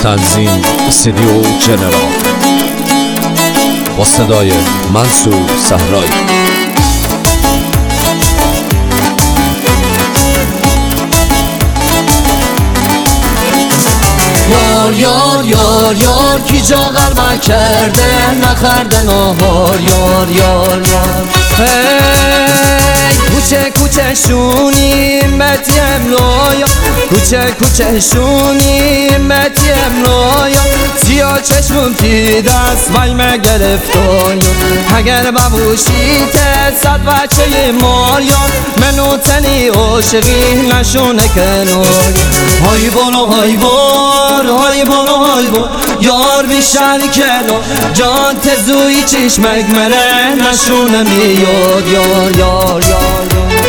تنظیم استودیو جنرال با صدای منصور صحرایی. یار یار یار یار کی جا غربه کرده نخرده نهار یار یار یار کوچه کوچه شونیم بتیم لویا کوچه کوچه شونیم بتیم لویا سیاه چشمون تی دست ویمه گرفتایا اگر ببوشی صد بچه ماریان منو تنی عاشقی نشونه کنار های بانو های بار های بانو های بار یار بیشتر کنار جان تزوی چشمک مره نشونه میاد یار یار یار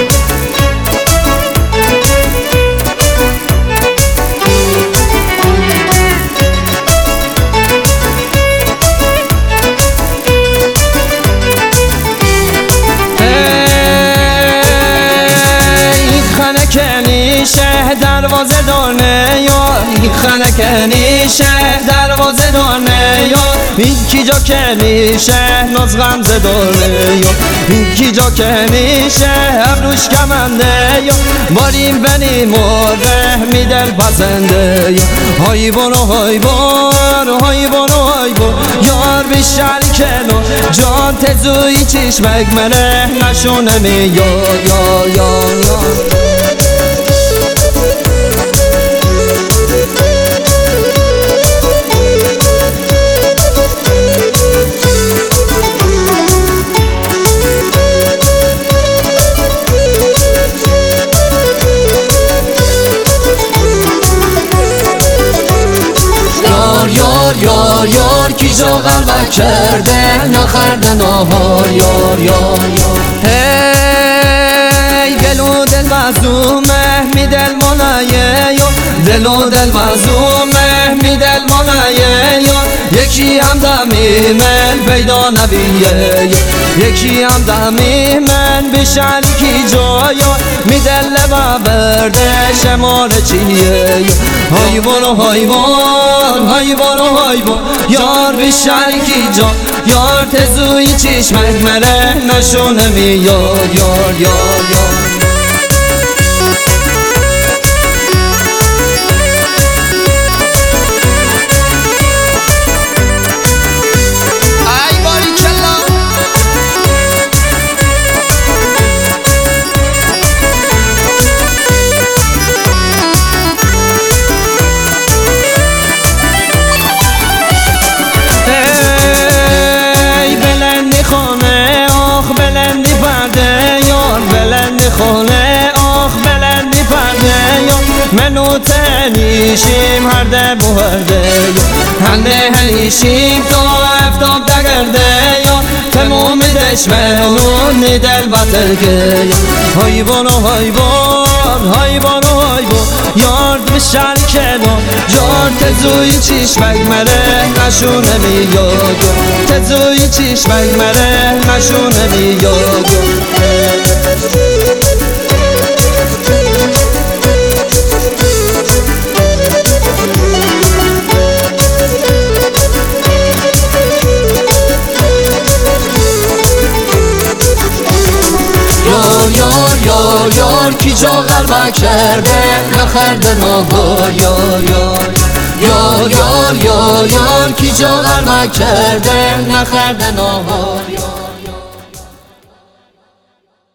کنیشه دروازه دانه یار خنکنیشه دروازه دانه یار این کی جا کنیشه ناز غمزه داره یار این کی جا کنیشه ابروش کمنده یار باریم بنی مره میدل پسنده یار های بانو های بار های بانو های بار یار بیشتر کنو جان تزوی چشمک منه نشونه میاد یار یار یار یار یار کی جا غربه کرده نخرده نهار یار یار یار هی دل و دل مظلومه می دل مالایه یار دل و دل مظلومه می دل مالایه یار یکی هم دمی من پیدا نبیه یکی هم دمی من بشن کی جا یار می دل برده شمال چیه های بانو های بان های بانو های بان یار بیشتر کی جا یار تزوی چشمک مره نشونه میاد یار یار یار منو تنیشیم هر ده بورده هنده هنیشیم تا افتاب دگرده یا تمام دشمنون دل بطل که های بانو های بان های بانو های بان یار بشن کنار یار تزوی چشمک مره نشونه میاد تزوی چشمک مره نشونه میاد یار کی جا غربه کرده نخرده نهار یار یار یار یار یار یار کی جا غربه کرده نخرده نهار یار